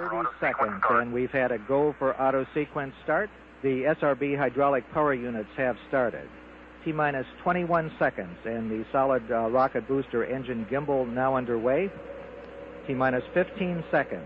30 seconds, and we've had a go for auto sequence start. The SRB hydraulic power units have started. T-minus 21 seconds, and the solid rocket booster engine gimbal now underway. T-minus 15 seconds.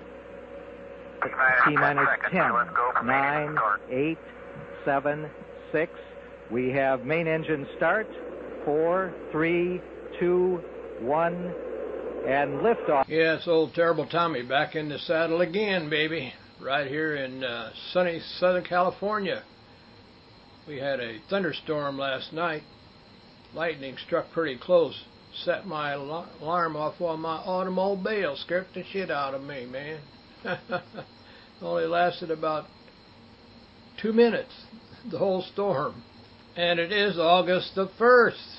T-minus 10, 9, 8, 7, 6. We have main engine start. 4, 3, 2, 1, and liftoff. Yes, old Terrible Tommy back in the saddle again, baby. Right here in sunny Southern California. We had a thunderstorm last night. Lightning struck pretty close. Set my alarm off on my automobile. Scared the shit out of me, man. Only lasted about 2 minutes, the whole storm. And it is August the 1st,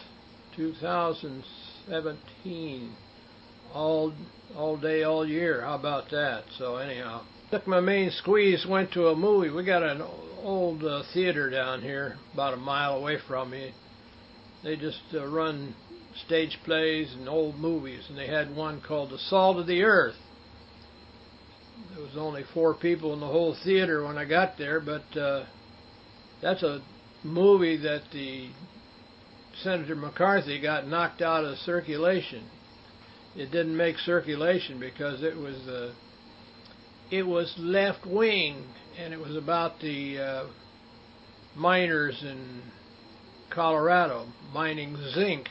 2017. All day, all year. How about that? So anyhow, took my main squeeze, went to a movie. We got an old theater down here, about a mile away from me. They just run stage plays and old movies, and they had one called The Salt of the Earth. There was only 4 people in the whole theater when I got there, but that's a movie that the Senator McCarthy got knocked out of circulation. It didn't make circulation because it was left wing, and it was about the miners in Colorado mining zinc.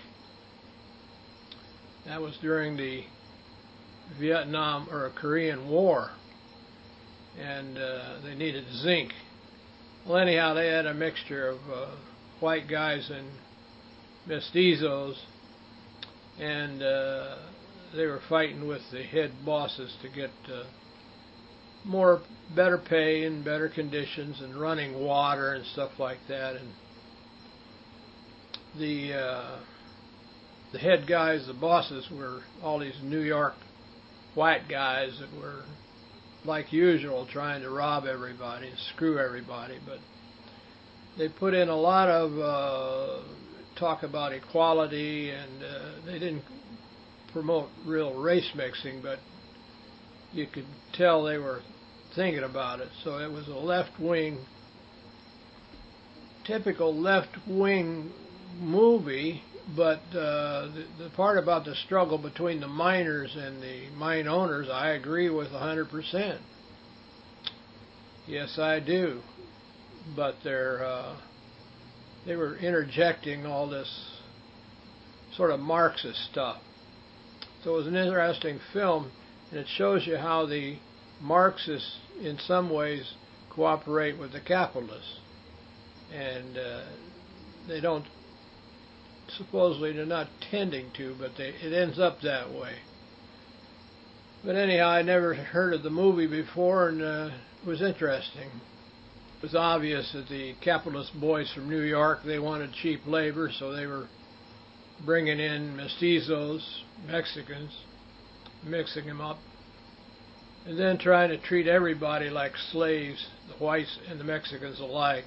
That was during the Vietnam or Korean War, and they needed zinc. Well, anyhow, they had a mixture of white guys and mestizos, and they were fighting with the head bosses to get better pay and better conditions and running water and stuff like that. And the head guys, the bosses, were all these New York white guys that were, like usual, trying to rob everybody and screw everybody. But they put in a lot of talk about equality, and they didn't promote real race mixing, but you could tell they were thinking about it. So it was a left-wing, typical left-wing movie, but the part about the struggle between the miners and the mine owners, I agree with 100%. Yes, I do. But they were interjecting all this sort of Marxist stuff. So it was an interesting film, and it shows you how the Marxists, in some ways, cooperate with the capitalists. And they don't, supposedly they're not tending to, but it ends up that way. But anyhow, I never heard of the movie before, and it was interesting. It was obvious that the capitalist boys from New York, they wanted cheap labor, so they were bringing in mestizos, Mexicans, mixing them up, and then trying to treat everybody like slaves, the whites and the Mexicans alike.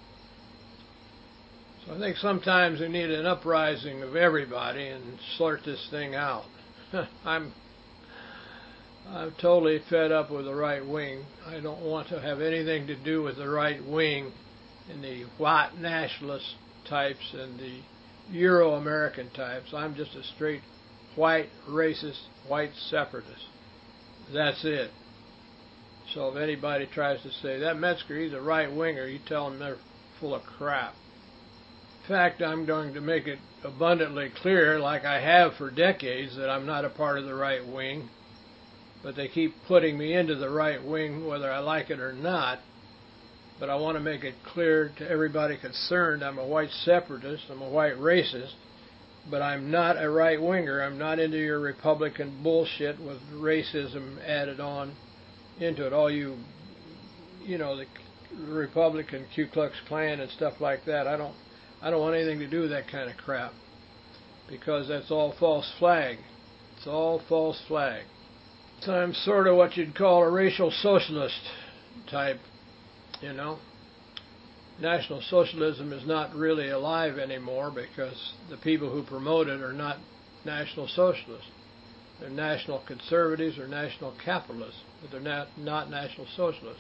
So I think sometimes we need an uprising of everybody and sort this thing out. I'm totally fed up with the right wing. I don't want to have anything to do with the right wing and the white nationalist types and the Euro-American types. I'm just a straight white racist, white separatist. That's it. So if anybody tries to say, that Metzger, he's a right-winger, you tell them they're full of crap. In fact, I'm going to make it abundantly clear, like I have for decades, that I'm not a part of the right wing. But they keep putting me into the right wing, whether I like it or not. But I want to make it clear to everybody concerned, I'm a white separatist, I'm a white racist, but I'm not a right-winger. I'm not into your Republican bullshit with racism added on into it. All you know, the Republican Ku Klux Klan and stuff like that. I don't want anything to do with that kind of crap, because that's all false flag. It's all false flag. So I'm sort of what you'd call a racial socialist type, you know. National Socialism is not really alive anymore because the people who promote it are not National Socialists. They're national conservatives or national capitalists, but they're not national socialists.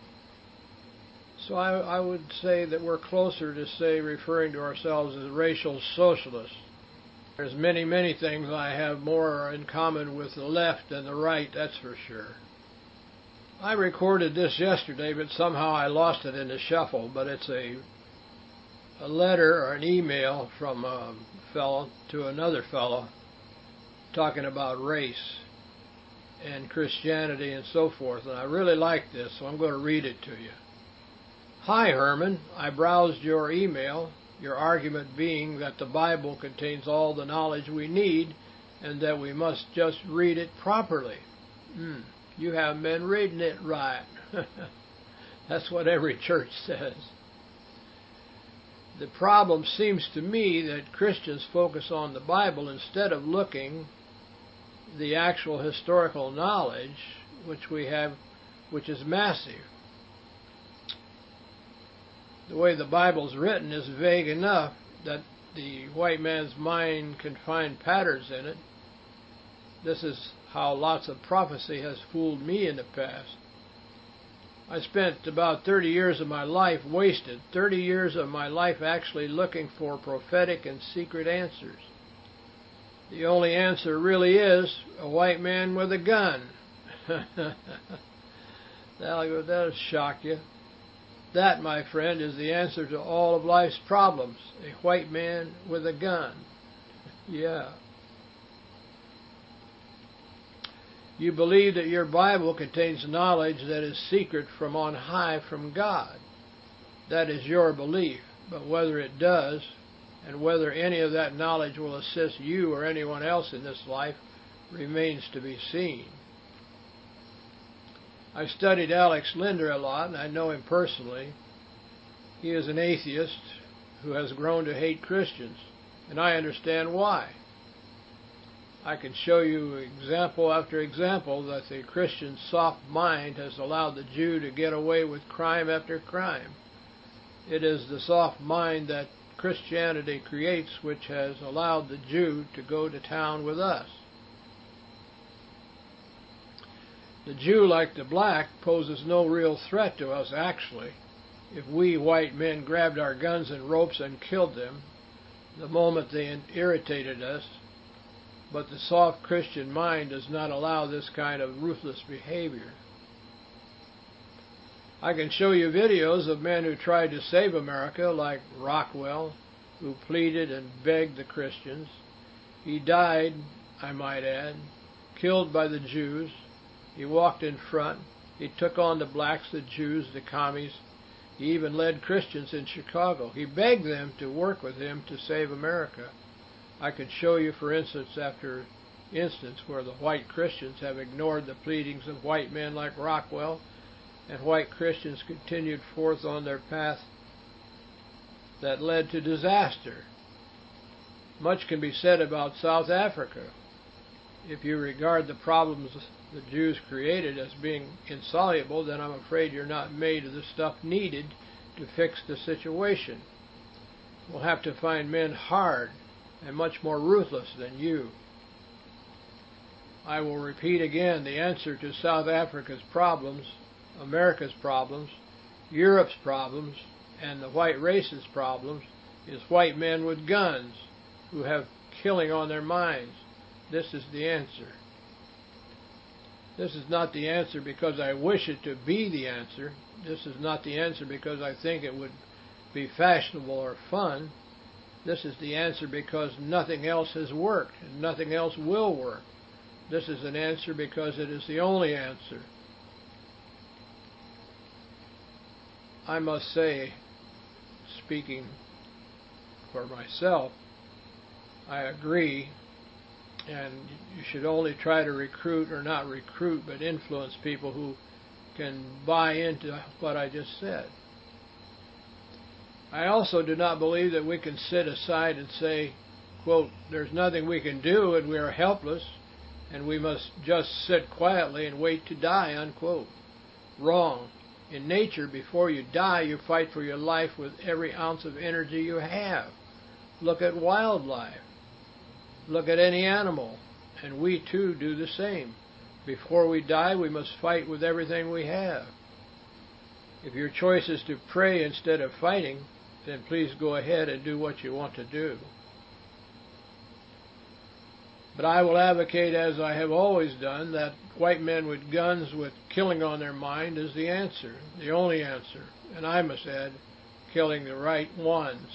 So I would say that we're closer to, say, referring to ourselves as racial socialists. There's many, many things I have more in common with the left than the right, that's for sure. I recorded this yesterday, but somehow I lost it in the shuffle, but it's a letter or an email from a fellow to another fellow talking about race and Christianity and so forth, and I really like this, so I'm going to read it to you. Hi, Herman. I browsed your email, your argument being that the Bible contains all the knowledge we need and that we must just read it properly. You haven't been reading it right. That's what every church says. The problem seems to me that Christians focus on the Bible instead of looking the actual historical knowledge which we have, which is massive. The way the Bible's written is vague enough that the white man's mind can find patterns in it. This is how lots of prophecy has fooled me in the past. I spent about 30 years of my life wasted, 30 years of my life actually looking for prophetic and secret answers. The only answer really is a white man with a gun. That'll shock you. That, my friend, is the answer to all of life's problems. A white man with a gun. Yeah. You believe that your Bible contains knowledge that is secret from on high from God. That is your belief. But whether it does, and whether any of that knowledge will assist you or anyone else in this life, remains to be seen. I've studied Alex Linder a lot, and I know him personally. He is an atheist who has grown to hate Christians, and I understand why. I can show you example after example that the Christian soft mind has allowed the Jew to get away with crime after crime. It is the soft mind that Christianity creates which has allowed the Jew to go to town with us. The Jew, like the black, poses no real threat to us, actually. If we white men grabbed our guns and ropes and killed them the moment they irritated us, but the soft Christian mind does not allow this kind of ruthless behavior. I can show you videos of men who tried to save America, like Rockwell, who pleaded and begged the Christians. He died, I might add, killed by the Jews. He walked in front. He took on the blacks, the Jews, the commies. He even led Christians in Chicago. He begged them to work with him to save America. I could show you, for instance, after instance, where the white Christians have ignored the pleadings of white men like Rockwell, and white Christians continued forth on their path that led to disaster. Much can be said about South Africa. If you regard the problems the Jews created as being insoluble, then I'm afraid you're not made of the stuff needed to fix the situation. We'll have to find men hard and much more ruthless than you. I will repeat again, the answer to South Africa's problems, America's problems, Europe's problems, and the white race's problems is white men with guns who have killing on their minds. This is the answer. This is not the answer because I wish it to be the answer. This is not the answer because I think it would be fashionable or fun. This is the answer because nothing else has worked and nothing else will work. This is an answer because it is the only answer. I must say, speaking for myself, I agree, and you should only try to recruit, or not recruit, but influence people who can buy into what I just said. I also do not believe that we can sit aside and say, quote, there's nothing we can do and we are helpless and we must just sit quietly and wait to die, unquote. Wrong. In nature, before you die, you fight for your life with every ounce of energy you have. Look at wildlife. Look at any animal, and we too do the same. Before we die, we must fight with everything we have. If your choice is to pray instead of fighting, then please go ahead and do what you want to do. But I will advocate, as I have always done, that white men with guns with killing on their mind is the answer, the only answer. And I must add, killing the right ones.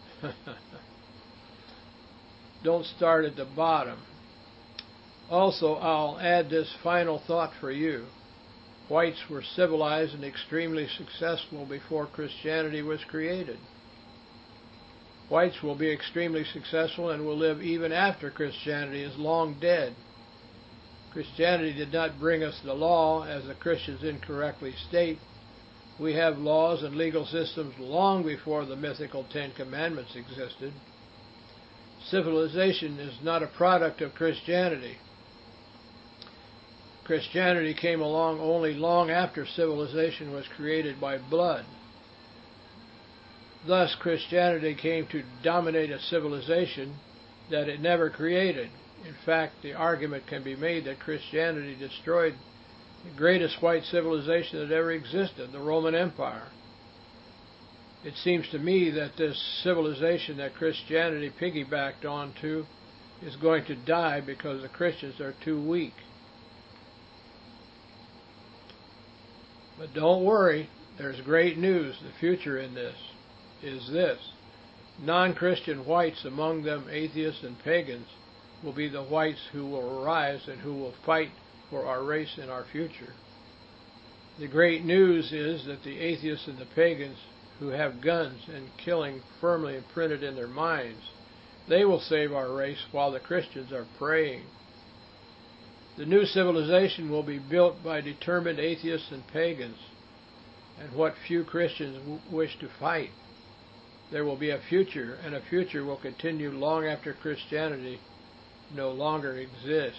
Don't start at the bottom. Also, I'll add this final thought for you. Whites were civilized and extremely successful before Christianity was created. Whites will be extremely successful and will live even after Christianity is long dead. Christianity did not bring us the law, as the Christians incorrectly state. We have laws and legal systems long before the mythical Ten Commandments existed. Civilization is not a product of Christianity. Christianity came along only long after civilization was created by blood. Thus, Christianity came to dominate a civilization that it never created. In fact, the argument can be made that Christianity destroyed the greatest white civilization that ever existed, the Roman Empire. It seems to me that this civilization that Christianity piggybacked onto is going to die because the Christians are too weak. But don't worry, there's great news. The future in this is this. Non-Christian whites, among them atheists and pagans, will be the whites who will arise and who will fight for our race and our future. The great news is that the atheists and the pagans who have guns and killing firmly imprinted in their minds, they will save our race while the Christians are praying. The new civilization will be built by determined atheists and pagans, and what few Christians wish to fight. There will be a future, and a future will continue long after Christianity no longer exists.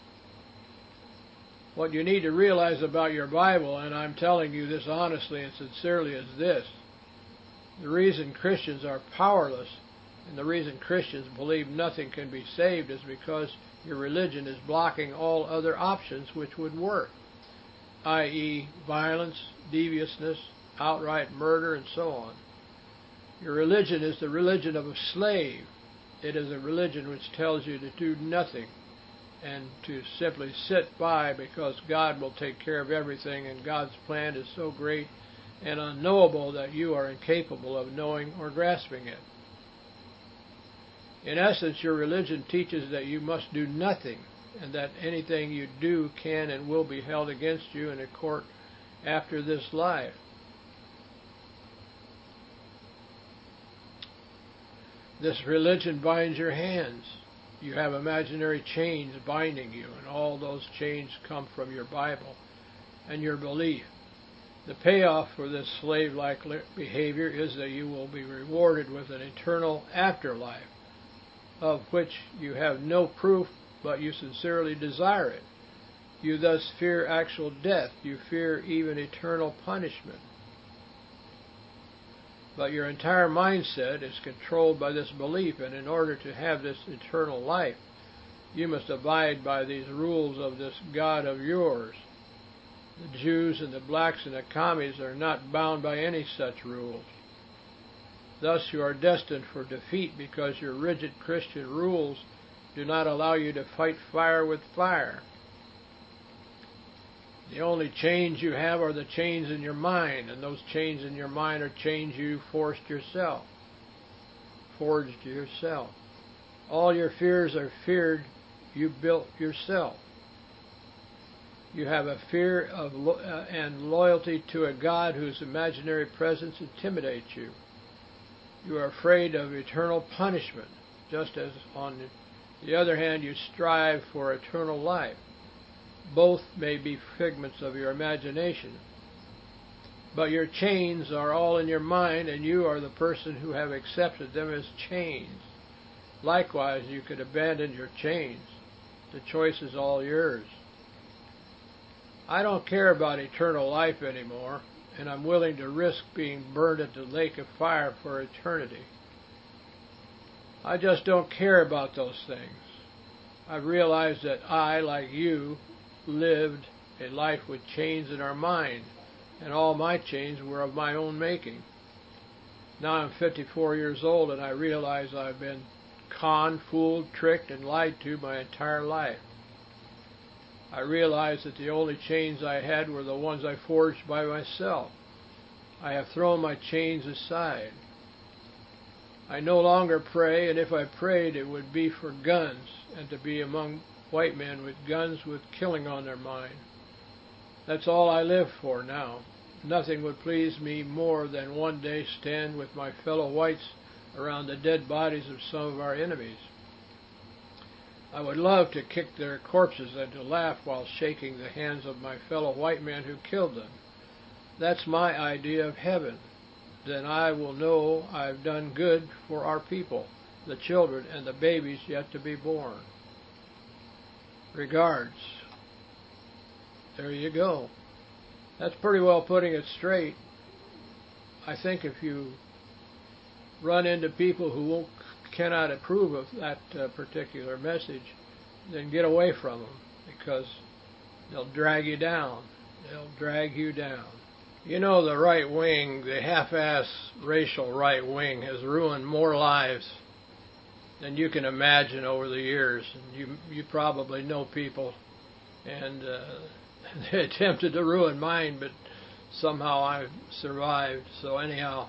What you need to realize about your Bible, and I'm telling you this honestly and sincerely, is this. The reason Christians are powerless and the reason Christians believe nothing can be saved is because your religion is blocking all other options which would work, i.e., violence, deviousness, outright murder, and so on. Your religion is the religion of a slave. It is a religion which tells you to do nothing and to simply sit by because God will take care of everything, and God's plan is so great and unknowable that you are incapable of knowing or grasping it. In essence, your religion teaches that you must do nothing, and that anything you do can and will be held against you in a court after this life. This religion binds your hands. You have imaginary chains binding you, and all those chains come from your Bible and your belief. The payoff for this slave-like behavior is that you will be rewarded with an eternal afterlife, of which you have no proof, but you sincerely desire it. You thus fear actual death. You fear even eternal punishment. But your entire mindset is controlled by this belief, and in order to have this eternal life, you must abide by these rules of this God of yours. The Jews and the blacks and the commies are not bound by any such rules. Thus you are destined for defeat because your rigid Christian rules do not allow you to fight fire with fire. The only chains you have are the chains in your mind, and those chains in your mind are chains you forged yourself. All your fears are feared you built yourself. You have a fear of and loyalty to a God whose imaginary presence intimidates you. You are afraid of eternal punishment, just as on the other hand you strive for eternal life. Both may be figments of your imagination. But your chains are all in your mind, and you are the person who have accepted them as chains. Likewise, you could abandon your chains. The choice is all yours. I don't care about eternal life anymore, and I'm willing to risk being burned at the lake of fire for eternity. I just don't care about those things. I realized that I, like you, lived a life with chains in our mind, and all my chains were of my own making. Now I'm 54 years old, and I realize I've been conned, fooled, tricked, and lied to my entire life. I realized that the only chains I had were the ones I forged by myself. I have thrown my chains aside. I no longer pray, and if I prayed, it would be for guns, and to be among white men with guns with killing on their mind. That's all I live for now. Nothing would please me more than one day stand with my fellow whites around the dead bodies of some of our enemies. I would love to kick their corpses and to laugh while shaking the hands of my fellow white men who killed them. That's my idea of heaven. Then I will know I've done good for our people, the children and the babies yet to be born. Regards. There you go. That's pretty well putting it straight. I think if you run into people who cannot approve of that particular message, then get away from them, because they'll drag you down. They'll drag you down. You know, the right wing, the half-ass racial right wing, has ruined more lives than you can imagine over the years. And you probably know people, and they attempted to ruin mine, but somehow I survived. So anyhow,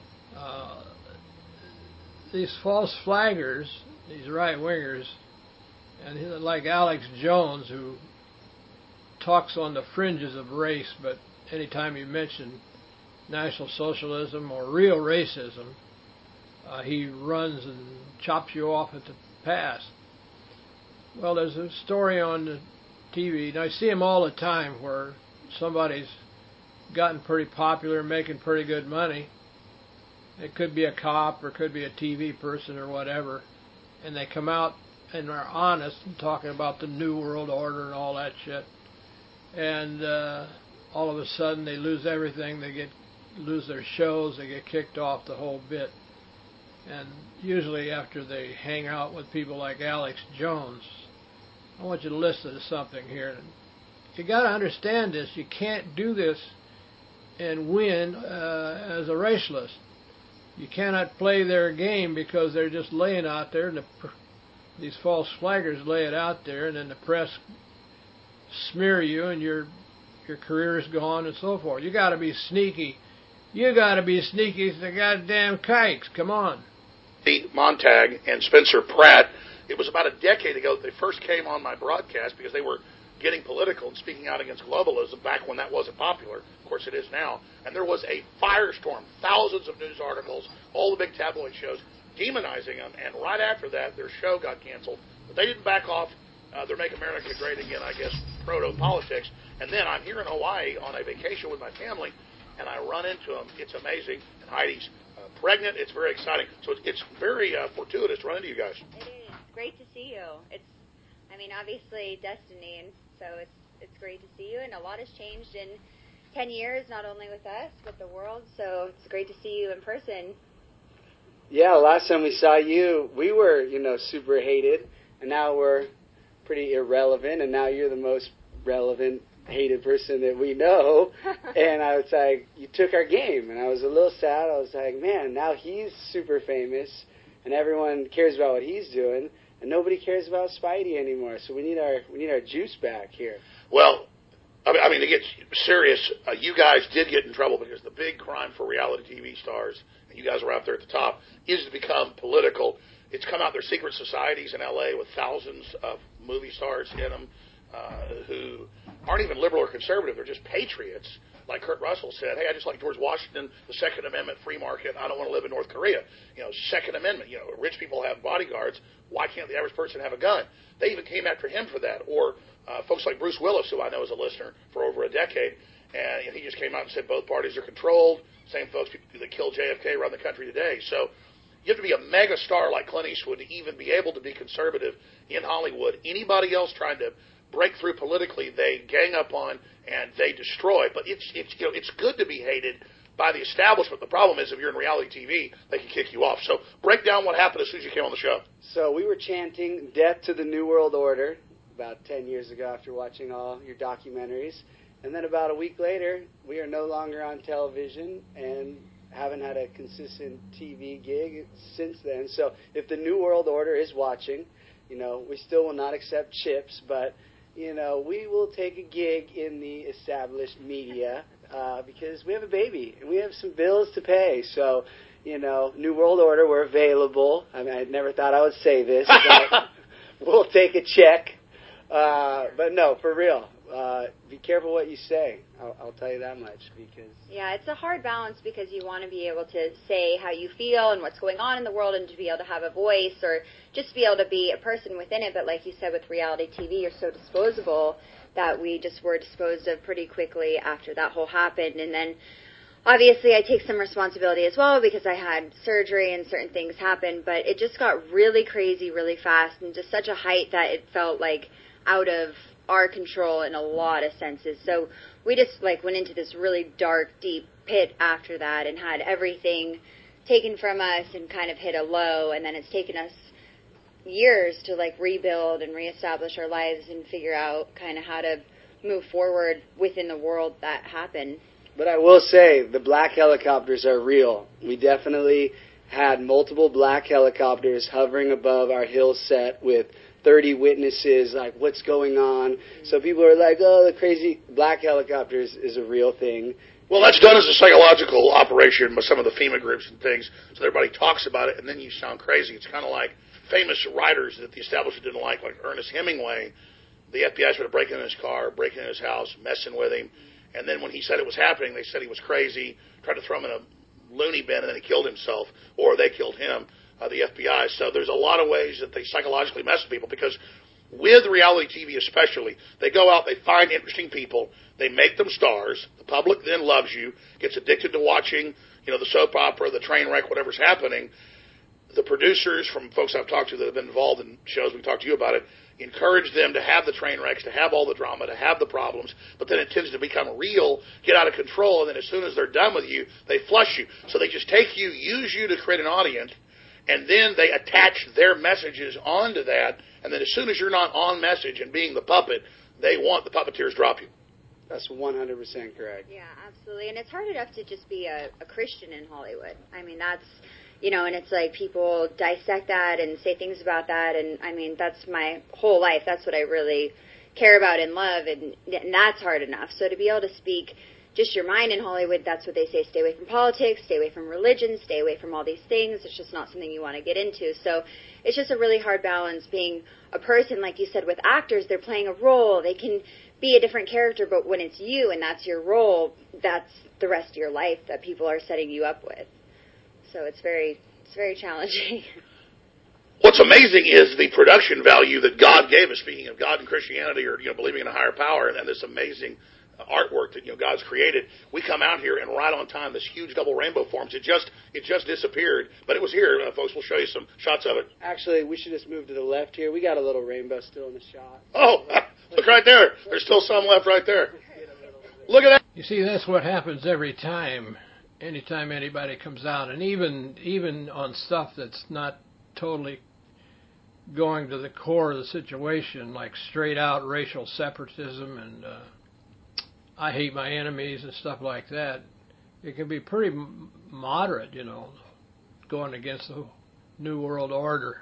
these false flaggers, these right-wingers, and like Alex Jones, who talks on the fringes of race, but anytime you mention National Socialism or real racism, he runs and chops you off at the pass. Well, there's a story on the TV, and I see them all the time, where somebody's gotten pretty popular, making pretty good money. It could be a cop or it could be a TV person or whatever, and they come out and are honest and talking about the New World Order and all that shit. And all of a sudden they lose everything. They lose their shows. They get kicked off, the whole bit. And usually after they hang out with people like Alex Jones, I want you to listen to something here. You got to understand this. You can't do this and win as a racialist. You cannot play their game, because they're just laying out there, and these false flaggers lay it out there, and then the press smear you, and your career is gone, and so forth. You got to be sneaky. You got to be sneaky as the goddamn kikes. Come on. Montag and Spencer Pratt. It was about a decade ago that they first came on my broadcast, because they were getting political and speaking out against globalism back when that wasn't popular. Of course, it is now. And there was a firestorm, thousands of news articles, all the big tabloid shows demonizing them. And right after that, their show got canceled. But they didn't back off. They're Make America Great Again, I guess, proto-politics. And then I'm here in Hawaii on a vacation with my family, and I run into them. It's amazing. And Heidi's pregnant. It's very exciting. So it's very fortuitous to run into you guys. It is. Great to see you. Obviously destiny, and so it's great to see you. And a lot has changed in 10 years, not only with us, but the world. So it's great to see you in person. Yeah, last time we saw you, we were, super hated, and now we're pretty irrelevant, and now you're the most relevant, hated person that we know. And I was like, you took our game, and I was a little sad. I was like, man, now he's super famous, and everyone cares about what he's doing, and nobody cares about Spidey anymore. So we need our juice back here. Well, I mean, to get serious, you guys did get in trouble, because the big crime for reality TV stars, and you guys were out there at the top, is to become political. It's come out, there's secret societies in L.A. with thousands of movie stars in them who aren't even liberal or conservative. They're just patriots. Like Kurt Russell said, hey, I just like George Washington, the Second Amendment, free market. I don't want to live in North Korea. Second Amendment, rich people have bodyguards. Why can't the average person have a gun? They even came after him for that. Or folks like Bruce Willis, who I know is a listener for over a decade, and he just came out and said both parties are controlled. Same folks that killed JFK run the country today. So you have to be a mega star like Clint Eastwood to even be able to be conservative in Hollywood. Anybody else trying to break through politically, they gang up on and they destroy. But it's good to be hated, by the establishment. The problem is if you're in reality TV, they can kick you off. So break down what happened as soon as you came on the show. So we were chanting death to the New World Order about 10 years ago after watching all your documentaries. And then about a week later, we are no longer on television and haven't had a consistent TV gig since then. So if the New World Order is watching, we still will not accept chips, but, we will take a gig in the established media because we have a baby and we have some bills to pay. So, New World Order, we're available. I mean, I never thought I would say this, but we'll take a check. But no, for real. Be careful what you say. I'll tell you that much. Because yeah, it's a hard balance because you want to be able to say how you feel and what's going on in the world and to be able to have a voice or just be able to be a person within it. But like you said, with reality TV, you're so disposable that we just were disposed of pretty quickly after that whole happened. And then obviously I take some responsibility as well because I had surgery and certain things happened. But it just got really crazy really fast and just such a height that it felt like out of our control in a lot of senses. So we just went into this really dark, deep pit after that and had everything taken from us and kind of hit a low. And then it's taken us years to rebuild and reestablish our lives and figure out kind of how to move forward within the world that happened. But I will say the black helicopters are real. We definitely had multiple black helicopters hovering above our hill set with 30 witnesses, what's going on. So people are like, oh, the crazy black helicopters is a real thing. Well, that's done as a psychological operation by some of the FEMA groups and things, so everybody talks about it, and then you sound crazy. It's kind of like famous writers that the establishment didn't like Ernest Hemingway. The FBI started breaking in his car, breaking in his house, messing with him, and then when he said it was happening, they said he was crazy, tried to throw him in a loony bin, and then he killed himself, or they killed him. The FBI. So there's a lot of ways that they psychologically mess with people because with reality TV especially, they go out, they find interesting people, they make them stars, the public then loves you, gets addicted to watching, the soap opera, the train wreck, whatever's happening. The producers from folks I've talked to that have been involved in shows, we talked to you about it, encourage them to have the train wrecks, to have all the drama, to have the problems, but then it tends to become real, get out of control, and then as soon as they're done with you, they flush you. So they just take you, use you to create an audience, and then they attach their messages onto that, and then as soon as you're not on message and being the puppet, they want the puppeteers drop you. That's 100% correct. Yeah, absolutely. And it's hard enough to just be a Christian in Hollywood. I mean, that's, and it's people dissect that and say things about that, and I mean, that's my whole life. That's what I really care about and love, and that's hard enough. So to be able to speak just your mind in Hollywood, that's what they say, stay away from politics, stay away from religion, stay away from all these things. It's just not something you want to get into. So it's just a really hard balance being a person, like you said, with actors, they're playing a role. They can be a different character, but when it's you and that's your role, that's the rest of your life that people are setting you up with. So it's very challenging. What's amazing is the production value that God gave us, speaking of God and Christianity or believing in a higher power and this amazing artwork that God's created. We come out here and right on time this huge double rainbow forms. It just disappeared, but it was here, folks. We'll show you some shots of it. Actually, we should just move to the left here. We got a little rainbow still in the shot. Oh, look right there. There's still some left right there. Look at that. You see, that's what happens every time. Anytime anybody comes out, and even on stuff that's not totally going to the core of the situation, like straight out racial separatism and I hate my enemies and stuff like that, it can be pretty moderate, going against the New World Order.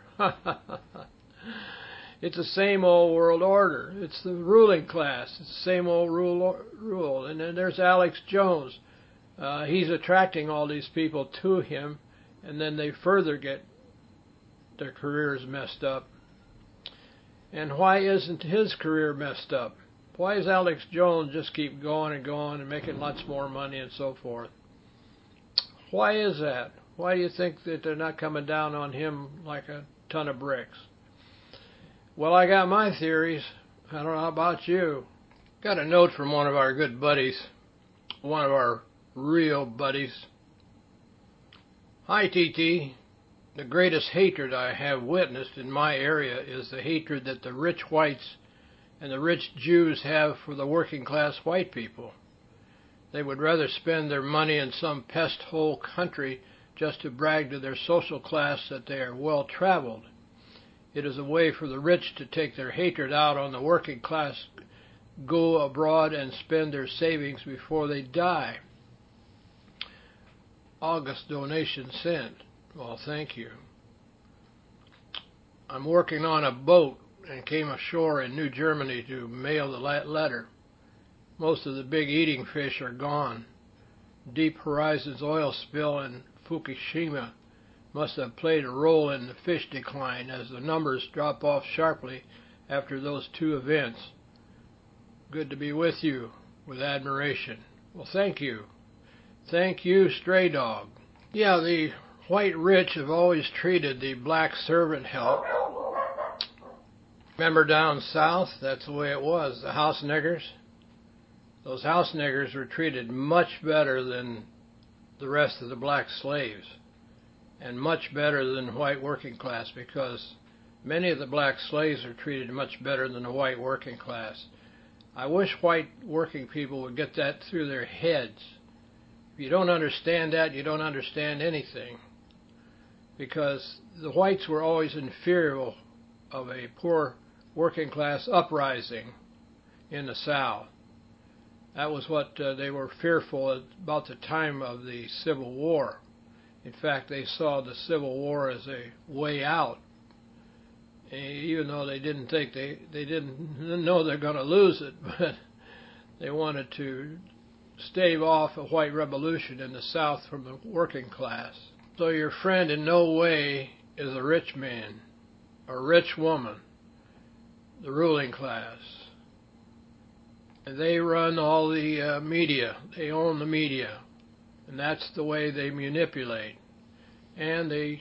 It's the same old world order. It's the ruling class. It's the same old rule. And then there's Alex Jones. He's attracting all these people to him, and then they further get their careers messed up. And why isn't his career messed up? Why does Alex Jones just keep going and making lots more money and so forth? Why is that? Why do you think that they're not coming down on him like a ton of bricks? Well, I got my theories. I don't know about you. Got a note from one of our good buddies, one of our real buddies. Hi, TT. The greatest hatred I have witnessed in my area is the hatred that the rich whites and the rich Jews have for the working class white people. They would rather spend their money in some pest-hole country just to brag to their social class that they are well-traveled. It is a way for the rich to take their hatred out on the working class, go abroad and spend their savings before they die. August donation sent. Well, thank you. I'm working on a boat and came ashore in New Germany to mail the letter. Most of the big eating fish are gone. Deep Horizon's oil spill in Fukushima must have played a role in the fish decline, as the numbers drop off sharply after those two events. Good to be with you. With admiration. Well, thank you. Thank you, Stray Dog. Yeah, the white rich have always treated the black servant help. Remember down south, that's the way it was, the house niggers? Those house niggers were treated much better than the rest of the black slaves, and much better than white working class, because many of the black slaves are treated much better than the white working class. I wish white working people would get that through their heads. If you don't understand that, you don't understand anything, because the whites were always in fear of a poor working class uprising in the South. That was what they were fearful about the time of the Civil War. In fact, they saw the Civil War as a way out, even though they didn't think they didn't know they're going to lose it, but they wanted to stave off a white revolution in the South from the working class. So your friend in no way is a rich man or rich woman, the ruling class. They run all the media. They own the media. And that's the way they manipulate. And they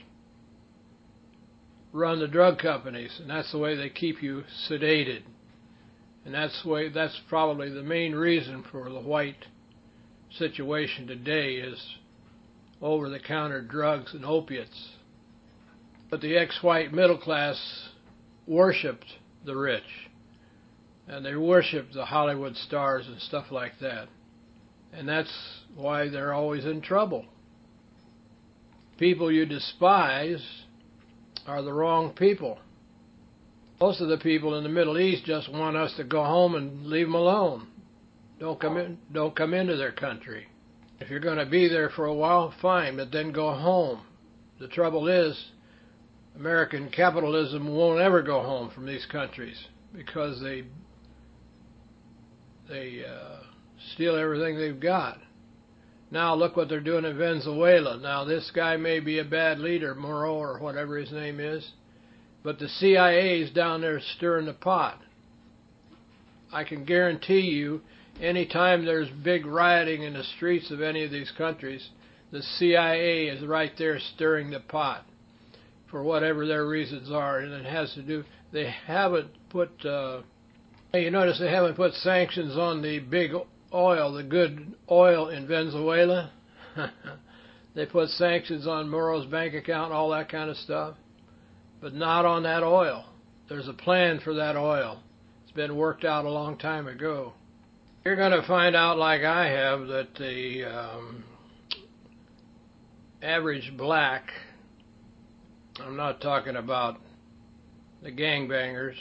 run the drug companies. And that's the way they keep you sedated. And that's probably the main reason for the white situation today is over-the-counter drugs and opiates. But the ex-white middle class worshipped the rich. And they worship the Hollywood stars and stuff like that. And that's why they're always in trouble. People you despise are the wrong people. Most of the people in the Middle East just want us to go home and leave them alone. Don't come into their country. If you're going to be there for a while, fine, but then go home. The trouble is, American capitalism won't ever go home from these countries because they steal everything they've got. Now look what they're doing in Venezuela. Now this guy may be a bad leader, Moro or whatever his name is, but the CIA is down there stirring the pot. I can guarantee you, anytime there's big rioting in the streets of any of these countries, the CIA is right there stirring the pot for whatever their reasons are, and it has to do. They haven't put. You notice they haven't put sanctions on the big oil, the good oil in Venezuela. They put sanctions on Moro's bank account, all that kind of stuff, but not on that oil. There's a plan for that oil. It's been worked out a long time ago. You're going to find out, like I have, that the average black, I'm not talking about the gangbangers,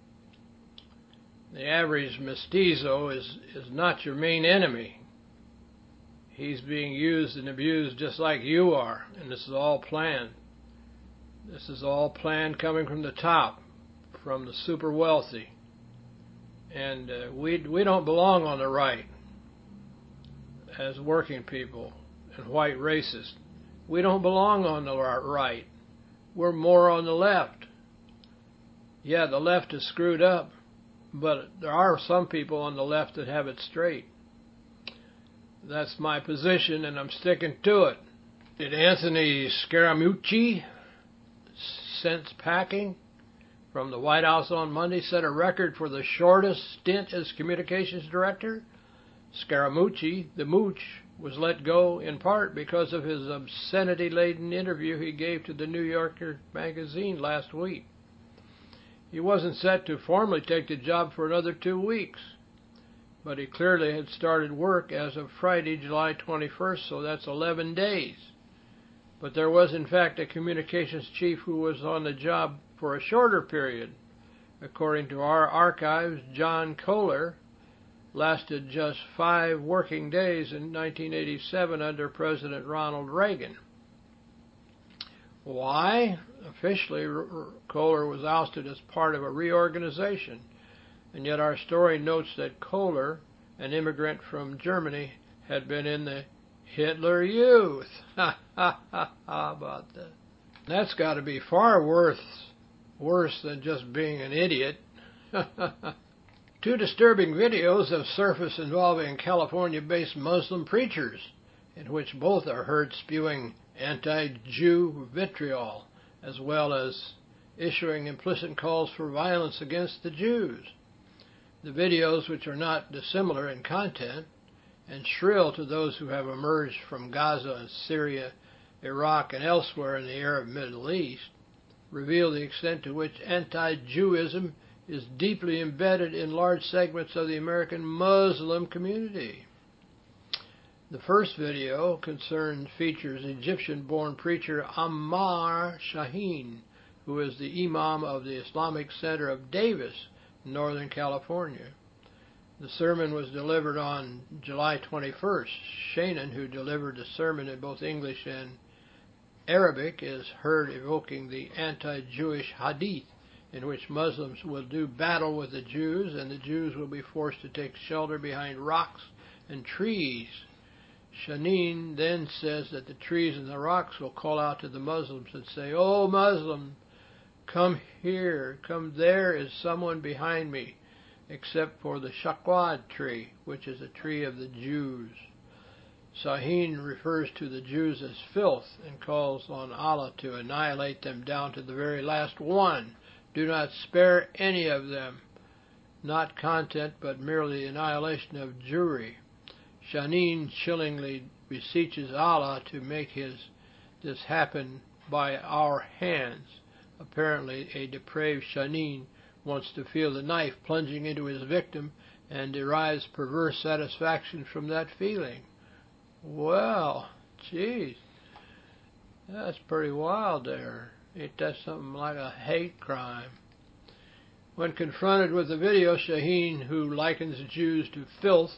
the average mestizo is not your main enemy. He's being used and abused just like you are, and this is all planned. This is all planned coming from the top, from the super wealthy. And we don't belong on the right as working people and white racists. We don't belong on the right. We're more on the left. Yeah, the left is screwed up, but there are some people on the left that have it straight. That's my position, and I'm sticking to it. Did Anthony Scaramucci, sense packing, from the White House on Monday, set a record for the shortest stint as communications director? Scaramucci, the mooch, was let go in part because of his obscenity-laden interview he gave to the New Yorker magazine last week. He wasn't set to formally take the job for another 2 weeks. but he clearly had started work as of Friday, July 21st, so that's 11 days. But there was, in fact, a communications chief who was on the job for a shorter period. According to our archives, John Kohler lasted just 5 working days in 1987 under President Ronald Reagan. Why? Officially, Kohler was ousted as part of a reorganization, and yet our story notes that Kohler, an immigrant from Germany, had been in the Hitler Youth. Ha ha ha! How about that? That's got to be far worse than just being an idiot. 2 disturbing videos have surfaced involving California-based Muslim preachers, in which both are heard spewing anti-Jew vitriol, as well as issuing implicit calls for violence against the Jews. The videos, which are not dissimilar in content and shrill to those who have emerged from Gaza and Syria, Iraq, and elsewhere in the Arab Middle East, reveal the extent to which anti-Jewism is deeply embedded in large segments of the American Muslim community. The first video features Egyptian-born preacher Ammar Shaheen, who is the imam of the Islamic Center of Davis, Northern California. The sermon was delivered on July 21st. Shaheen, who delivered the sermon in both English and Arabic, is heard evoking the anti-Jewish hadith, in which Muslims will do battle with the Jews, and the Jews will be forced to take shelter behind rocks and trees. Shaheen then says that the trees and the rocks will call out to the Muslims and say, "Oh, Muslim, come here, come, there is someone behind me," except for the shakwad tree, which is a tree of the Jews. Shaheen refers to the Jews as filth and calls on Allah to annihilate them down to the very last one. Do not spare any of them. Not content, but merely the annihilation of Jewry. Shaheen chillingly beseeches Allah to make this happen by our hands. Apparently, a depraved Shaheen wants to feel the knife plunging into his victim and derives perverse satisfaction from that feeling. Well, geez, that's pretty wild there. Ain't that something like a hate crime? When confronted with the video, Shaheen, who likens Jews to filth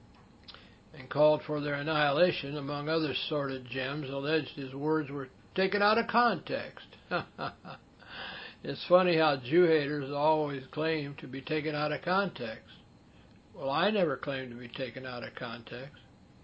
and called for their annihilation, among other sordid gems, alleged his words were taken out of context. It's funny how Jew haters always claim to be taken out of context. Well, I never claimed to be taken out of context.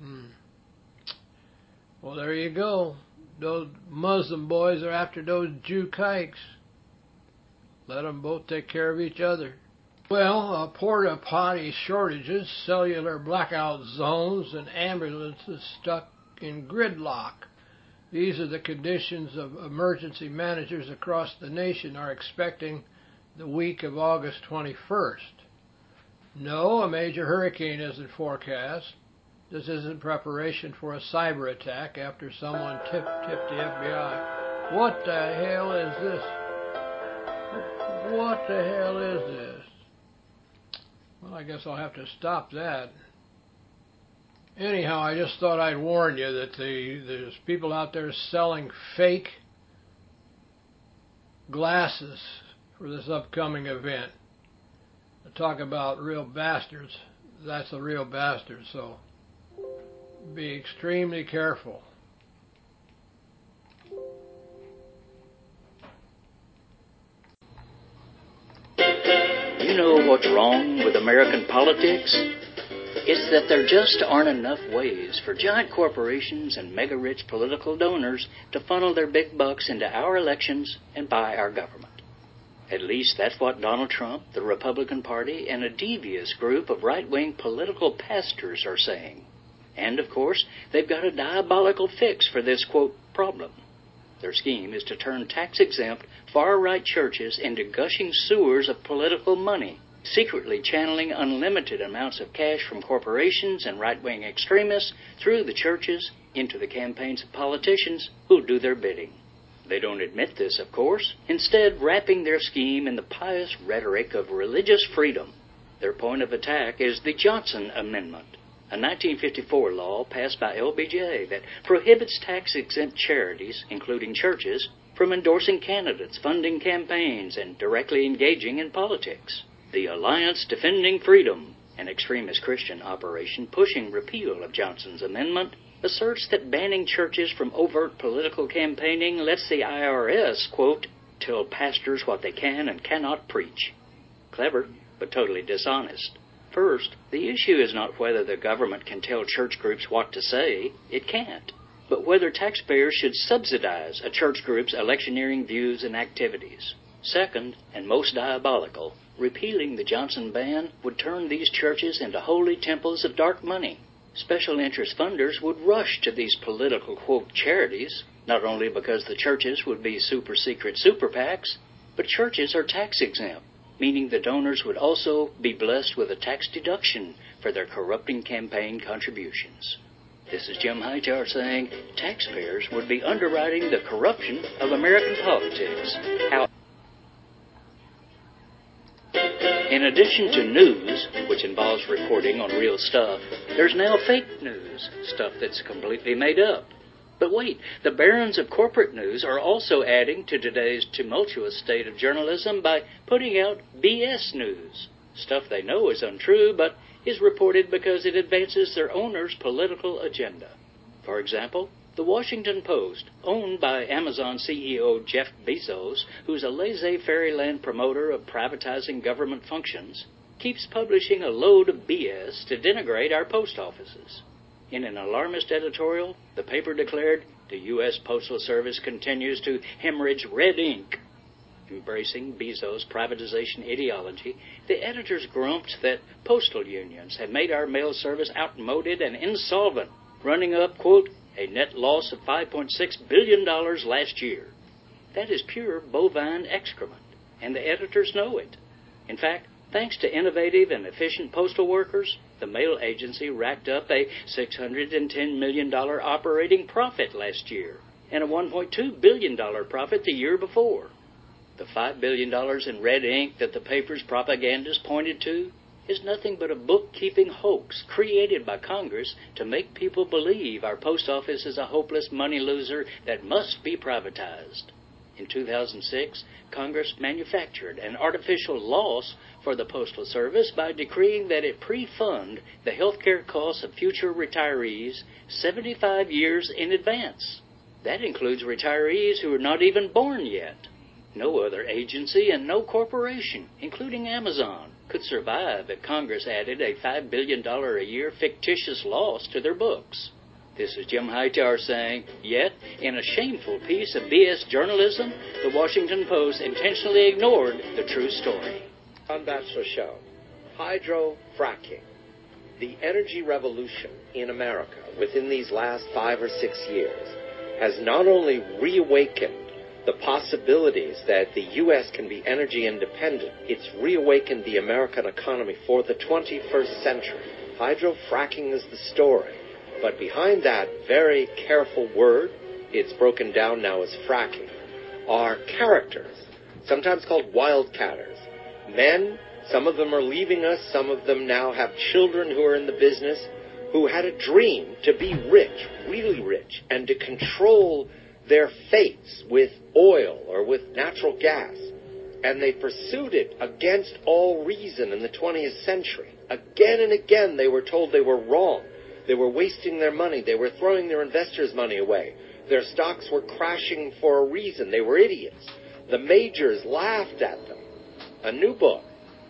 Well, there you go. Those Muslim boys are after those Jew kikes. Let them both take care of each other. Well, porta potty shortages, cellular blackout zones, and ambulances stuck in gridlock. These are the conditions of emergency managers across the nation are expecting the week of August 21st. No, a major hurricane isn't forecast. This isn't preparation for a cyber attack after someone tipped the FBI. What the hell is this? What the hell is this? Well, I guess I'll have to stop that. Anyhow, I just thought I'd warn you that there's people out there selling fake glasses for this upcoming event. Talk about real bastards. That's a real bastard, so be extremely careful. You know what's wrong with American politics? It's that there just aren't enough ways for giant corporations and mega-rich political donors to funnel their big bucks into our elections and buy our government. At least that's what Donald Trump, the Republican Party, and a devious group of right-wing political pastors are saying. And, of course, they've got a diabolical fix for this, quote, problem. Their scheme is to turn tax-exempt, far-right churches into gushing sewers of political money, secretly channeling unlimited amounts of cash from corporations and right-wing extremists through the churches into the campaigns of politicians who do their bidding. They don't admit this, of course, instead wrapping their scheme in the pious rhetoric of religious freedom. Their point of attack is the Johnson Amendment, a 1954 law passed by LBJ that prohibits tax-exempt charities, including churches, from endorsing candidates, funding campaigns, and directly engaging in politics. The Alliance Defending Freedom, an extremist Christian operation pushing repeal of Johnson's amendment, asserts that banning churches from overt political campaigning lets the IRS, quote, tell pastors what they can and cannot preach. Clever, but totally dishonest. First, the issue is not whether the government can tell church groups what to say. It can't. But whether taxpayers should subsidize a church group's electioneering views and activities. Second, and most diabolical, repealing the Johnson ban would turn these churches into holy temples of dark money. Special interest funders would rush to these political, quote, charities, not only because the churches would be super-secret super PACs, but churches are tax-exempt, meaning the donors would also be blessed with a tax deduction for their corrupting campaign contributions. This is Jim Hightower saying taxpayers would be underwriting the corruption of American politics. In addition to news, which involves reporting on real stuff, there's now fake news, stuff that's completely made up. But wait, the barons of corporate news are also adding to today's tumultuous state of journalism by putting out BS news, stuff they know is untrue, but is reported because it advances their owner's political agenda. For example, the Washington Post, owned by Amazon CEO Jeff Bezos, who's a laissez-faire land promoter of privatizing government functions, keeps publishing a load of BS to denigrate our post offices. In an alarmist editorial, the paper declared the U.S. Postal Service continues to hemorrhage red ink. Embracing Bezos' privatization ideology, the editors grumped that postal unions had made our mail service outmoded and insolvent, running up, quote, a net loss of $5.6 billion last year. That is pure bovine excrement, and the editors know it. In fact, thanks to innovative and efficient postal workers, the mail agency racked up a $610 million operating profit last year, and a $1.2 billion profit the year before. The $5 billion in red ink that the paper's propagandists pointed to is nothing but a bookkeeping hoax created by Congress to make people believe our post office is a hopeless money loser that must be privatized. In 2006, Congress manufactured an artificial loss for the Postal Service by decreeing that it pre-fund the health care costs of future retirees 75 years in advance. That includes retirees who are not even born yet. No other agency and no corporation, including Amazon, could survive if Congress added a $5 billion a year fictitious loss to their books. This is Jim Hightower saying, yet, in a shameful piece of BS journalism, the Washington Post intentionally ignored the true story. John Batchelor Show. Hydrofracking. The energy revolution in America within these last 5 or 6 years has not only reawakened the possibilities that the U.S. can be energy independent, it's reawakened the American economy for the 21st century. Hydrofracking is the story. But behind that very careful word, it's broken down now as fracking, are characters, sometimes called wildcatters. Men, some of them are leaving us, some of them now have children who are in the business, who had a dream to be rich, really rich, and to control their fates with oil or with natural gas. And they pursued it against all reason in the 20th century. Again and again they were told they were wrong. They were wasting their money. They were throwing their investors' money away. Their stocks were crashing for a reason. They were idiots. The majors laughed at them. A new book,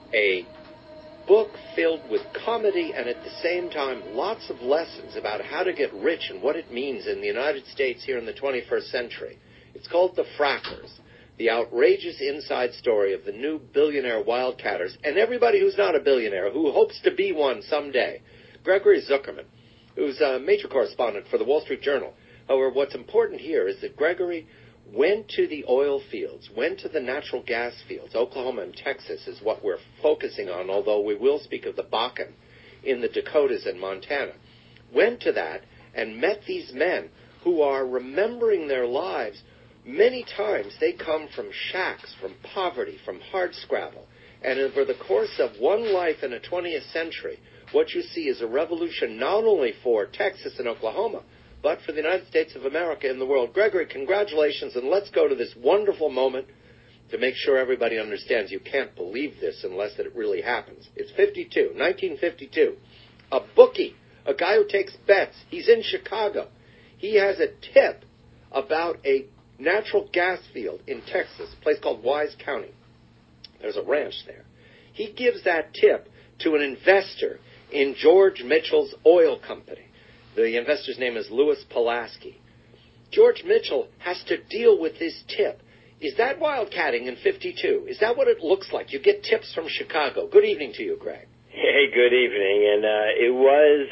a book filled with comedy and at the same time lots of lessons about how to get rich and what it means in the United States here in the 21st century. It's called The Frackers, the outrageous inside story of the new billionaire wildcatters and everybody who's not a billionaire, who hopes to be one someday. Gregory Zuckerman, who's a major correspondent for the Wall Street Journal. However, what's important here is that Gregory went to the oil fields, went to the natural gas fields. Oklahoma and Texas is what we're focusing on, although we will speak of the Bakken in the Dakotas and Montana. Went to that and met these men who are remembering their lives. Many times they come from shacks, from poverty, from hardscrabble, And over the course of one life in a 20th century, what you see is a revolution not only for Texas and Oklahoma, but for the United States of America and the world. Gregory, congratulations, and let's go to this wonderful moment to make sure everybody understands. You can't believe this unless it really happens. It's 1952. A bookie, a guy who takes bets, he's in Chicago. He has a tip about a natural gas field in Texas, a place called Wise County. There's a ranch there. He gives that tip to an investor in George Mitchell's oil company. The investor's name is Louis Pulaski. George Mitchell has to deal with this tip. Is that wildcatting in 52? Is that what it looks like? You get tips from Chicago. Good evening to you, Greg. Hey, good evening. And it was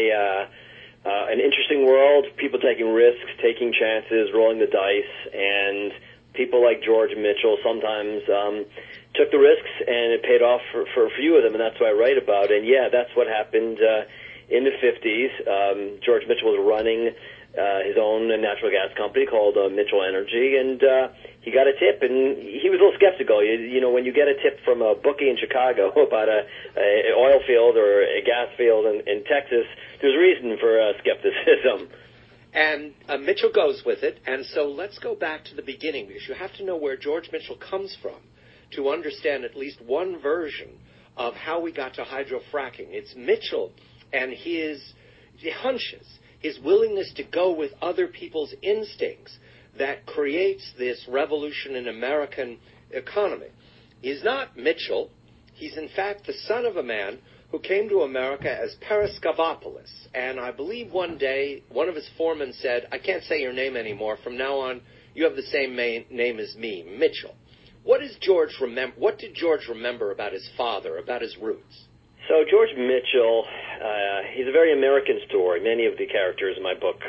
an interesting world, people taking risks, taking chances, rolling the dice, and people like George Mitchell sometimes took the risks, and it paid off for a few of them, and that's what I write about. And, yeah, that's what happened in the 50s. George Mitchell was running his own natural gas company called Mitchell Energy, and he got a tip, and he was a little skeptical. You know, when you get a tip from a bookie in Chicago about an oil field or a gas field in Texas, there's reason for skepticism. And Mitchell goes with it, and so let's go back to the beginning, because you have to know where George Mitchell comes from to understand at least one version of how we got to hydrofracking. It's Mitchell and his hunches, his willingness to go with other people's instincts that creates this revolution in American economy. He's not Mitchell. He's, in fact, the son of a man who came to America as Paraskevopoulos. And I believe one day one of his foremen said, I can't say your name anymore. From now on, you have the same name as me, Mitchell. What did George remember about his father, about his roots? So George Mitchell, he's a very American story. Many of the characters in my book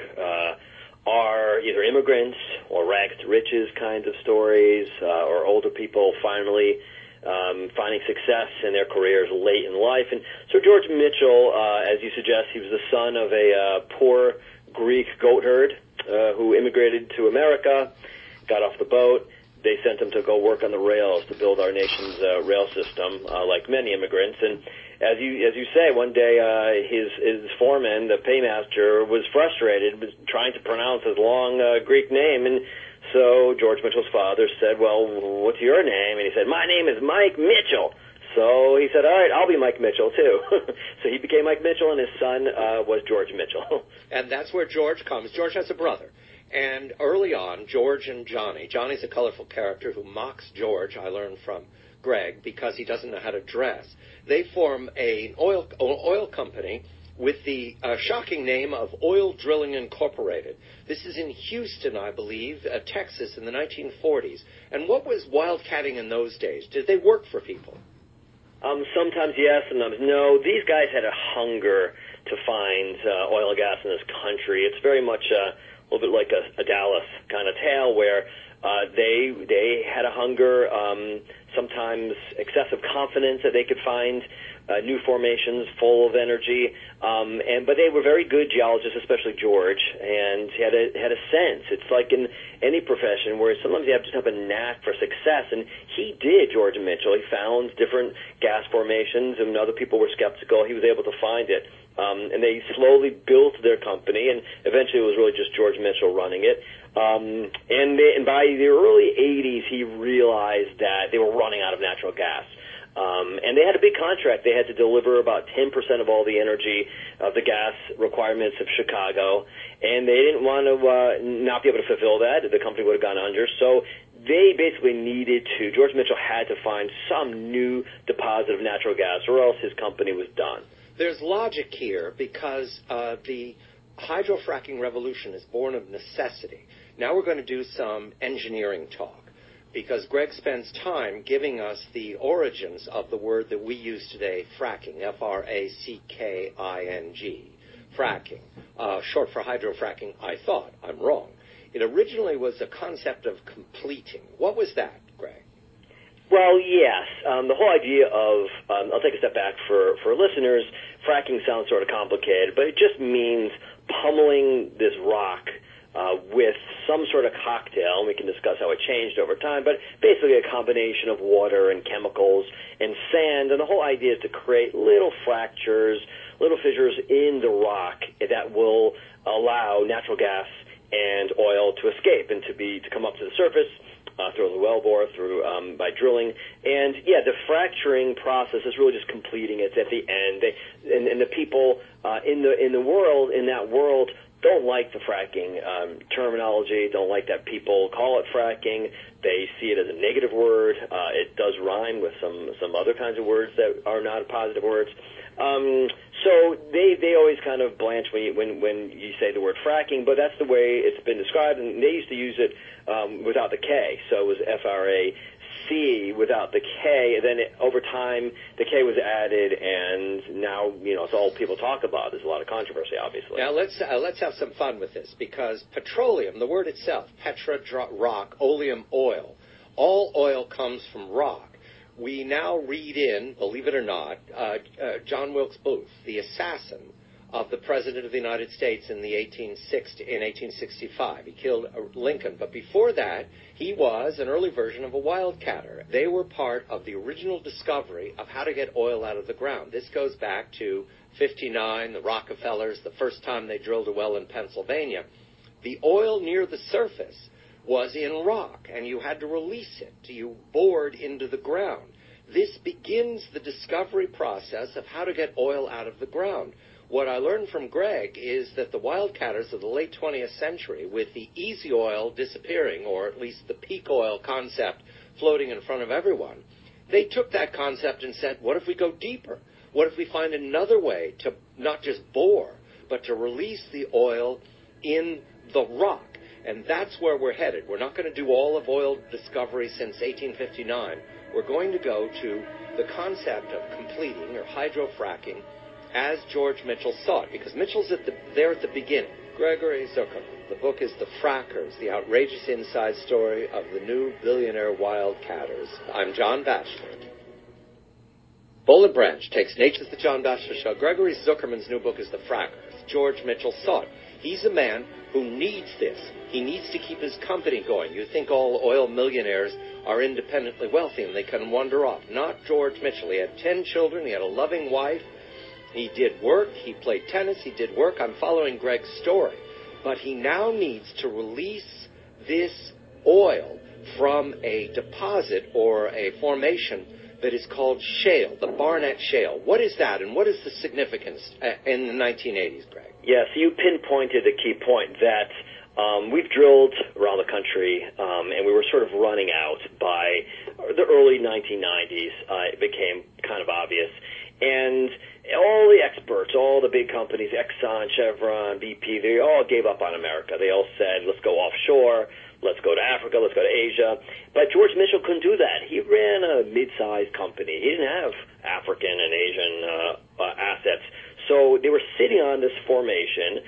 are either immigrants or rags to riches kinds of stories, or older people finally finding success in their careers late in life. And so George Mitchell, as you suggest, he was the son of a poor Greek goat herd who immigrated to America, got off the boat. They sent him to go work on the rails to build our nation's rail system, like many immigrants. And as you say, one day his foreman, the paymaster, was frustrated, was trying to pronounce his long Greek name, and so George Mitchell's father said, well, what's your name? And he said, my name is Mike Mitchell. So he said, all right, I'll be Mike Mitchell, too. So he became Mike Mitchell, and his son was George Mitchell. And that's where George comes. George has a brother. And early on, George and Johnny's a colorful character who mocks George, I learned from Greg, because he doesn't know how to dress. They form an oil company with the shocking name of Oil Drilling Incorporated. This is in Houston, I believe, Texas, in the 1940s. And what was wildcatting in those days? Did they work for people? Sometimes yes, sometimes no. These guys had a hunger to find oil and gas in this country. It's very much a little bit like a Dallas kind of tale where they had a hunger, sometimes excessive confidence that they could find new formations full of energy, but they were very good geologists, especially George, and he had a sense. It's like in any profession where sometimes you just have a knack for success, and he did, George Mitchell. He found different gas formations, and other people were skeptical. He was able to find it, and they slowly built their company, and eventually it was really just George Mitchell running it. And by the early 80s, he realized that they were running out of natural gas. And they had a big contract. They had to deliver about 10% of all the energy of the gas requirements of Chicago, and they didn't want to not be able to fulfill that. The company would have gone under. So they basically needed to, George Mitchell had to find some new deposit of natural gas, or else his company was done. There's logic here because the hydrofracking revolution is born of necessity. Now we're going to do some engineering talk, because Greg spends time giving us the origins of the word that we use today, fracking, F-R-A-C-K-I-N-G, fracking, short for hydrofracking. I thought. I'm wrong. It originally was a concept of completing. What was that, Greg? Well, yes. The whole idea of, I'll take a step back for listeners, fracking sounds sort of complicated, but it just means pummeling this rock with some sort of cocktail, and we can discuss how it changed over time, but basically a combination of water and chemicals and sand, and the whole idea is to create little fractures, little fissures in the rock that will allow natural gas and oil to escape and to come up to the surface through the wellbore, by drilling. And yeah, the fracturing process is really just completing it at the end. And the people in that world don't like the fracking terminology, don't like that people call it fracking. They see it as a negative word. It does rhyme with some other kinds of words that are not positive words. So they always kind of blanch when you say the word fracking, but that's the way it's been described, and they used to use it without the K, so it was F-R-A-C without the K, and then over time the K was added, and now, it's all people talk about. There's a lot of controversy, obviously. Now let's have some fun with this, because petroleum, the word itself, petra, rock, oleum, oil, all oil comes from rock. We now read in, believe it or not, John Wilkes Booth, the assassin of the President of the United States in 1865. He killed Lincoln. But before that, he was an early version of a wildcatter. They were part of the original discovery of how to get oil out of the ground. This goes back to 59, the Rockefellers, the first time they drilled a well in Pennsylvania. The oil near the surface was in rock, and you had to release it. You bored into the ground. This begins the discovery process of how to get oil out of the ground. What I learned from Greg is that the wildcatters of the late 20th century, with the easy oil disappearing, or at least the peak oil concept floating in front of everyone, they took that concept and said, what if we go deeper? What if we find another way to not just bore, but to release the oil in the rock? And that's where we're headed. We're not going to do all of oil discovery since 1859. We're going to go to the concept of completing, or hydrofracking, as George Mitchell saw it, because Mitchell's there at the beginning. Gregory Zuckerman. The book is The Frackers, the outrageous inside story of the new billionaire wildcatters. I'm John Batchelor. Boll and Branch takes Nature's The John Batchelor Show. Gregory Zuckerman's new book is The Frackers. George Mitchell saw it. He's a man who needs this. He needs to keep his company going. You think all oil millionaires are independently wealthy and they can wander off. Not George Mitchell. He had 10 children. He had a loving wife. He did work. He played tennis. He did work. I'm following Greg's story. But he now needs to release this oil from a deposit or a formation that is called shale, the Barnett Shale. What is that, and what is the significance in the 1980s, Greg? Yes, you pinpointed the key point that we've drilled around the country, and we were sort of running out by the early 1990s. It became kind of obvious. And all the experts, all the big companies, Exxon, Chevron, BP, they all gave up on America. They all said, let's go offshore, let's go to Africa, let's go to Asia. But George Mitchell couldn't do that. He ran a mid-sized company. He didn't have African and Asian assets. So they were sitting on this formation,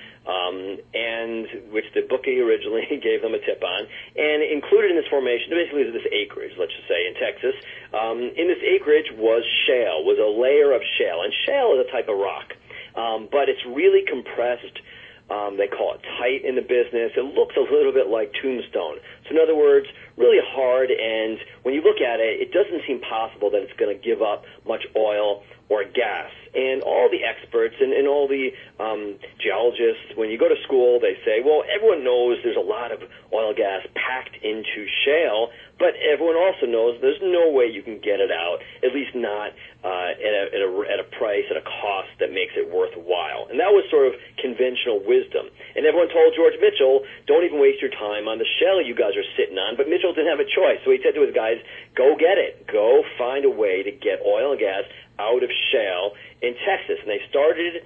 and which the bookie originally gave them a tip on, and included in this formation, basically this acreage, let's just say, in Texas. In this acreage was shale, was a layer of shale, and shale is a type of rock, but it's really compressed. They call it tight in the business. It looks a little bit like tombstone. So in other words, really hard, and when you look at it, it doesn't seem possible that it's going to give up much oil or gas. And all the experts and all the geologists, when you go to school, they say, well, everyone knows there's a lot of oil and gas packed into shale, but everyone also knows there's no way you can get it out, at least not at a price, at a cost that makes it worthwhile. And that was sort of conventional wisdom. And everyone told George Mitchell, don't even waste your time on the shale you guys are sitting on. But Mitchell didn't have a choice. So he said to his guys, go get it. Go find a way to get oil and gas out of shale in Texas. And they started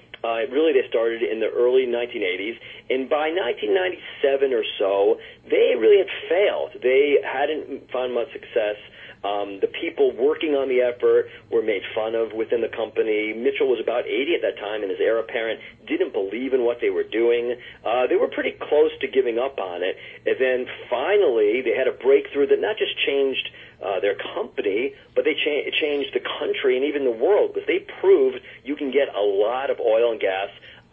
in the early 1980s. And by 1997 or so, they really had failed. They hadn't found much success. The people working on the effort were made fun of within the company. Mitchell was about 80 at that time, and his heir apparent didn't believe in what they were doing. They were pretty close to giving up on it. And then finally, they had a breakthrough that not just changed their company, but they changed the country and even the world, because they proved you can get a lot of oil and gas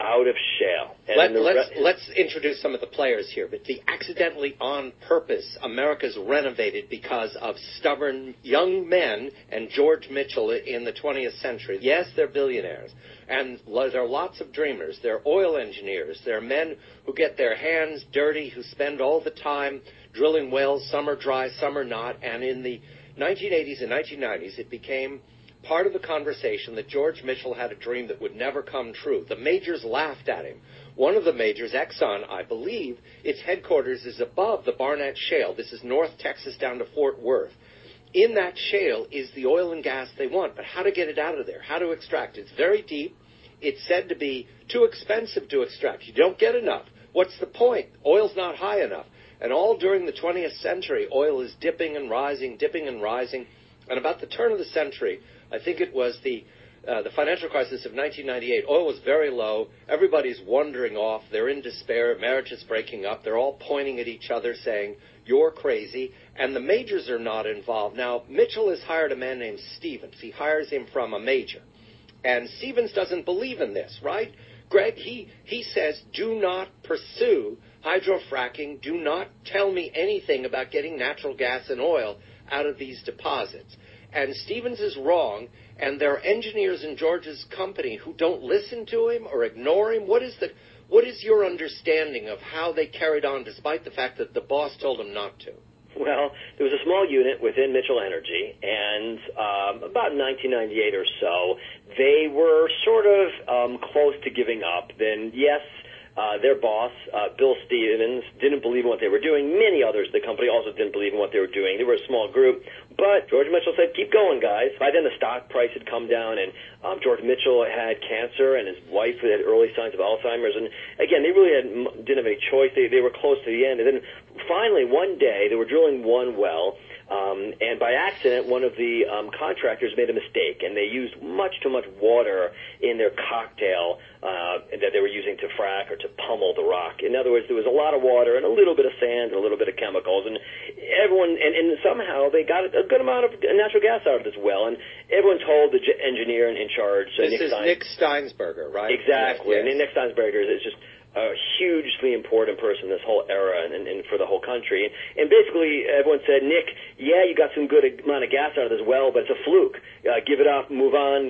out of shale. And Let's introduce some of the players here. But the accidentally on purpose, America's renovated because of stubborn young men and George Mitchell in the 20th century. Yes, they're billionaires. And there are lots of dreamers. They're oil engineers. They're men who get their hands dirty, who spend all the time drilling wells. Some are dry, some are not. And in the 1980s and 1990s, it became part of the conversation that George Mitchell had a dream that would never come true. The majors laughed at him. One of the majors, Exxon, I believe, its headquarters is above the Barnett Shale. This is North Texas down to Fort Worth. In that shale is the oil and gas they want, but how to get it out of there, how to extract it. It's very deep. It's said to be too expensive to extract. You don't get enough. What's the point? Oil's not high enough. And all during the 20th century, oil is dipping and rising, dipping and rising. And about the turn of the century, I think it was the financial crisis of 1998. Oil was very low. Everybody's wandering off. They're in despair. Marriage is breaking up. They're all pointing at each other saying, you're crazy. And the majors are not involved. Now, Mitchell has hired a man named Stevens. He hires him from a major. And Stevens doesn't believe in this, right? Greg, he says, do not pursue hydrofracking. Do not tell me anything about getting natural gas and oil out of these deposits. And Stevens is wrong, and there are engineers in George's company who don't listen to him or ignore him. What is your understanding of how they carried on despite the fact that the boss told them not to? Well, there was a small unit within Mitchell Energy, and about 1998 or so, they were sort of close to giving up. Then, yes, their boss, Bill Stevens, didn't believe in what they were doing. Many others at the company also didn't believe in what they were doing. They were a small group. But George Mitchell said, keep going, guys. By then, the stock price had come down, and George Mitchell had cancer, and his wife had early signs of Alzheimer's. And, again, they really didn't have any choice. They were close to the end. And then, finally, one day, they were drilling one well, and by accident, one of the contractors made a mistake, and they used much too much water in their cocktail that they were using to frack or to pummel the rock. In other words, there was a lot of water and a little bit of sand and a little bit of chemicals, and everyone, and somehow they got a good amount of natural gas out of this well, and everyone told the engineer in charge. Nick Steinsberger, right? Exactly. Yes. And Nick Steinsberger is just a hugely important person in this whole era and for the whole country. And basically, everyone said, Nick, yeah, you got some good amount of gas out of this well, but it's a fluke. Give it up, move on,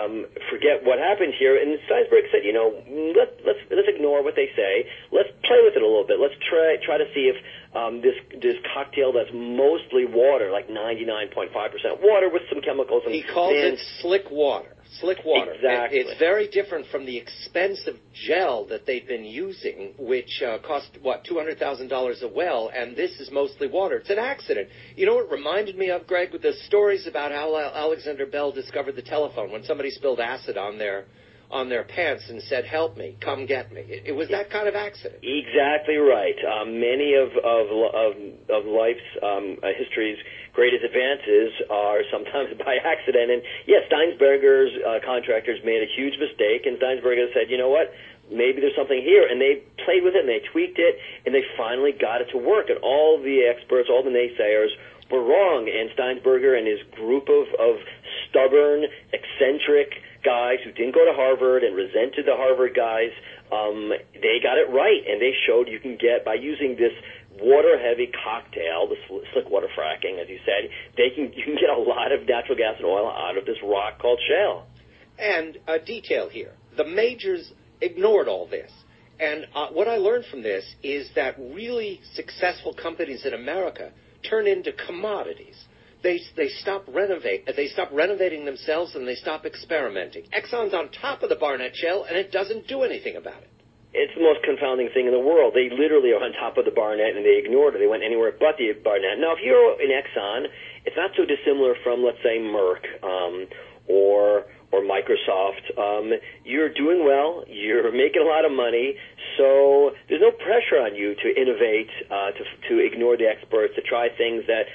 forget what happened here. And Steinsberg said, let's ignore what they say. Let's play with it a little bit. Let's try to see if this cocktail that's mostly water, like 99.5% water with some chemicals. And he called it slick water. Slick water. Exactly. It's very different from the expensive gel that they've been using, which cost, $200,000 a well, and this is mostly water. It's an accident. You know what it reminded me of, Greg, with the stories about how Alexander Bell discovered the telephone when somebody spilled acid on their pants and said, help me, come get me. It was that kind of accident. Exactly right. Many of life's history's greatest advances are sometimes by accident. And yes, Steinsberger's contractors made a huge mistake, and Steinsberger said, you know what, maybe there's something here. And they played with it, and they tweaked it, and they finally got it to work. And all the experts, all the naysayers were wrong. And Steinsberger and his group of stubborn, eccentric guys who didn't go to Harvard and resented the Harvard guys, they got it right. And they showed you can get, by using this water-heavy cocktail, the slick water fracking, as you said, you can get a lot of natural gas and oil out of this rock called shale. And a detail here. The majors ignored all this. And what I learned from this is that really successful companies in America turn into commodities. They stop renovating themselves, and they stop experimenting. Exxon's on top of the Barnett Shale, and it doesn't do anything about it. It's the most confounding thing in the world. They literally are on top of the Barnett, and they ignored it. They went anywhere but the Barnett. Now, if you're in Exxon, it's not so dissimilar from, let's say, Merck or Microsoft. You're doing well. You're making a lot of money. So there's no pressure on you to innovate, to ignore the experts, to try things that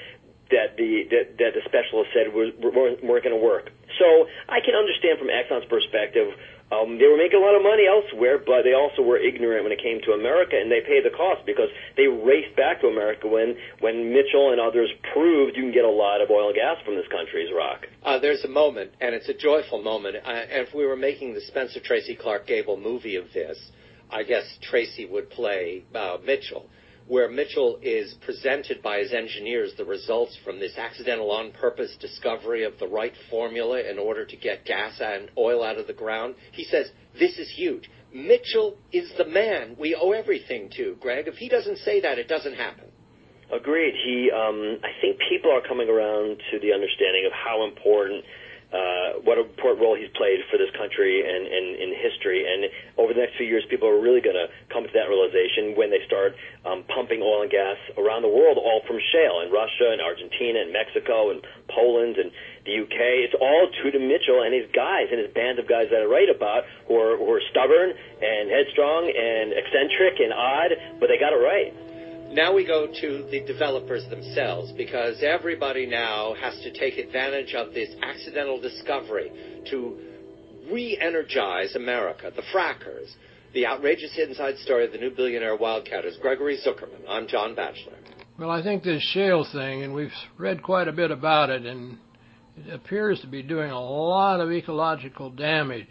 that the specialists said weren't going to work. So I can understand from Exxon's perspective. They were making a lot of money elsewhere, but they also were ignorant when it came to America, and they paid the cost because they raced back to America when Mitchell and others proved you can get a lot of oil and gas from this country's rock. There's a moment, and it's a joyful moment. And if we were making the Spencer Tracy Clark Gable movie of this, I guess Tracy would play Mitchell, where Mitchell is presented by his engineers the results from this accidental on-purpose discovery of the right formula in order to get gas and oil out of the ground. He says, this is huge. Mitchell is the man we owe everything to, Greg. If he doesn't say that, it doesn't happen. Agreed. I think people are coming around to the understanding of how important what an important role he's played for this country and in history. And over the next few years, people are really going to come to that realization when they start pumping oil and gas around the world, all from shale, in Russia and Argentina and Mexico and Poland and the UK. It's all due to Mitchell and his guys and his band of guys that I write about who are stubborn and headstrong and eccentric and odd, but they got it right. Now we go to the developers themselves, because everybody now has to take advantage of this accidental discovery to re-energize America, the frackers. The outrageous inside story of the new billionaire wildcatters, Gregory Zuckerman. I'm John Batchelor. Well, I think this shale thing, and we've read quite a bit about it, and it appears to be doing a lot of ecological damage.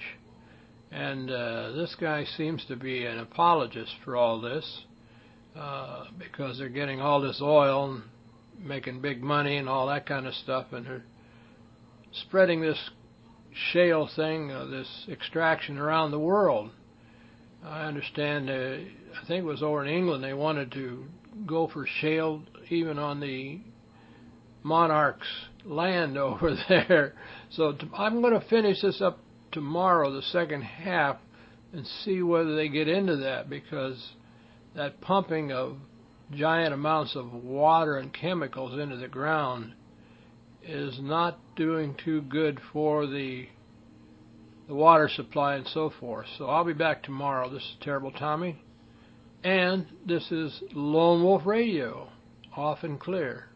And this guy seems to be an apologist for all this. Because they're getting all this oil and making big money and all that kind of stuff, and they're spreading this shale thing, this extraction around the world. I understand, I think it was over in England, they wanted to go for shale even on the monarch's land over there. So I'm going to finish this up tomorrow, the second half, and see whether they get into that, because that pumping of giant amounts of water and chemicals into the ground is not doing too good for the water supply and so forth. So I'll be back tomorrow. This is Terrible Tommy, and this is Lone Wolf Radio, off and clear.